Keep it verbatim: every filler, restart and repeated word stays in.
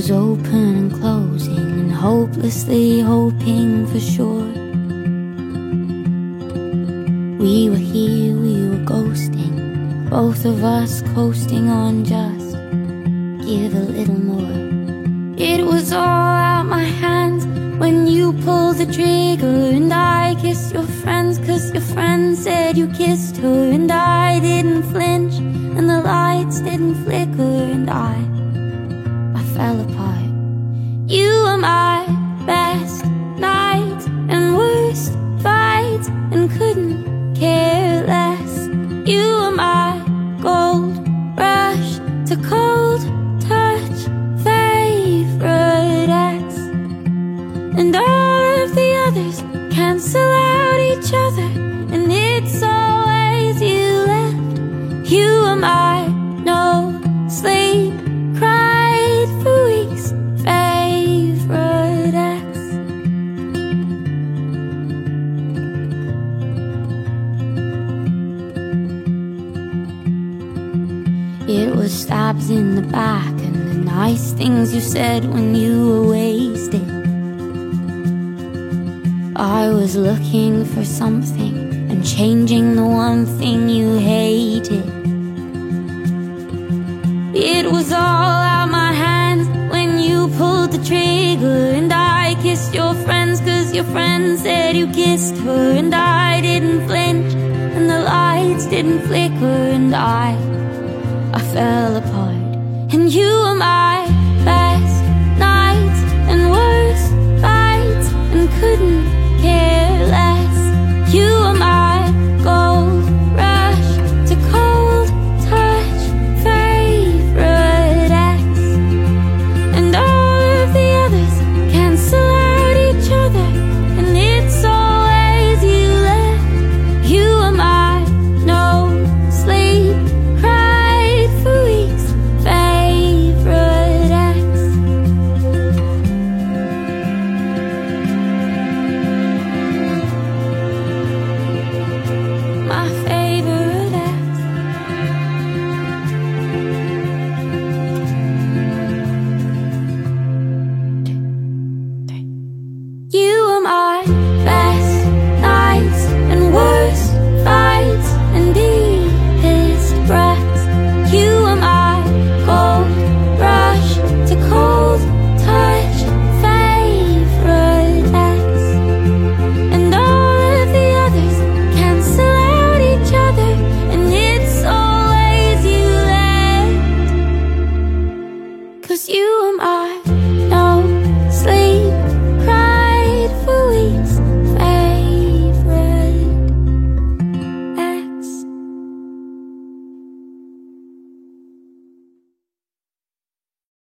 was open and closing and hopelessly hoping for sure. We were here, we were ghosting, both of us coasting on just give a little more. It was all out my hands when you pulled the trigger, and I kissed your friends cause your friends said you kissed her. And I didn't flinch and the lights didn't flicker, and I, I fell apart. You were my best night and worst fight, and couldn't care less. You were my gold rush to cold touch favorite ex, and all of the others cancel out each other, and it's always you left. You were my no sleep, cried for weeks favorite ex. It was stabs in the back and the nice things you said when you were wasted. I was looking for something and changing the one thing you hated. It was all out my hands when you pulled the trigger, and I kissed your friends cause your friends said you kissed her. And I didn't flinch and the lights didn't flicker, and I I fell